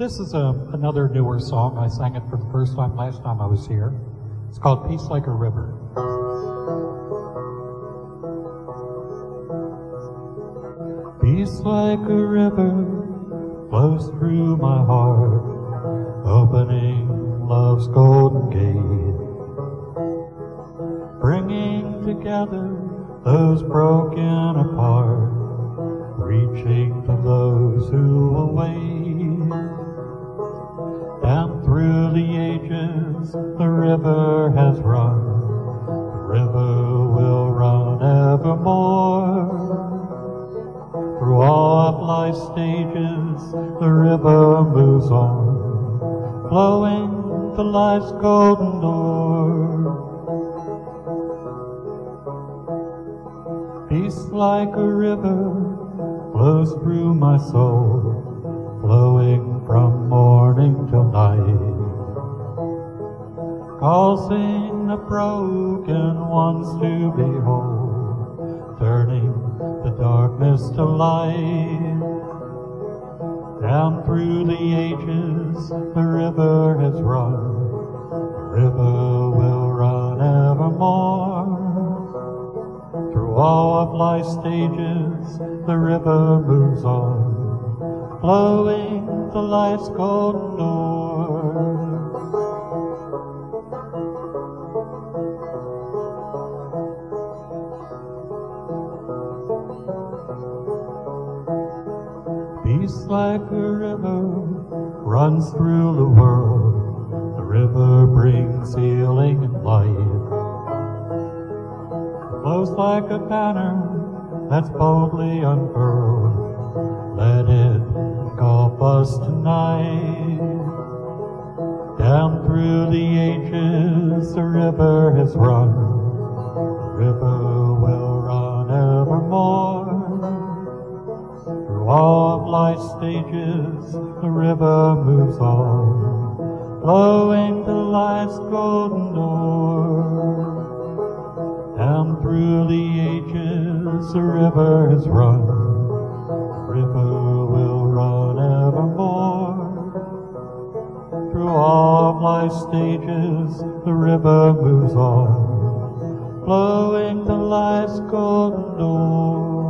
This is another newer song. I sang it for the first time last time I was here. It's called Peace Like a River. Peace like a river flows through my heart, opening love's golden gate, bringing together those broken apart, reaching to those who await. And through the ages the river has run, the river will run evermore. Through all of life's stages the river moves on, flowing to life's golden door. Peace like a river flows through my soul, flowing from morning till night, causing the broken ones to be whole, turning the darkness to light. Down through the ages the river has run, the river will run evermore. Through all of life's stages the river moves on, flowing to life's golden door. Peace like a river runs through the world, the river brings healing and light. Flows like a banner that's boldly unfurled, let it engulf us tonight. Down through the ages the river has run, the river will run evermore. Through all of life's stages the river moves on, flowing to life's golden door. Down through the ages the river has run, the river will run evermore. Through all of life's stages the river moves on, flowing to life's golden door.